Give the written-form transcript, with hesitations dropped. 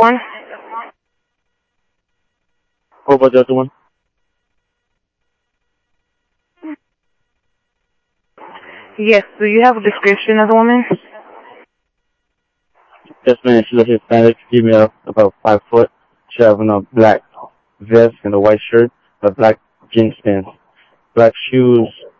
one? What about the other one? Yes. Do you have a description of the woman? Yes, man. She's a Hispanic female, about 5 foot. She having a black vest and a white shirt, a black jeans pants, black shoes,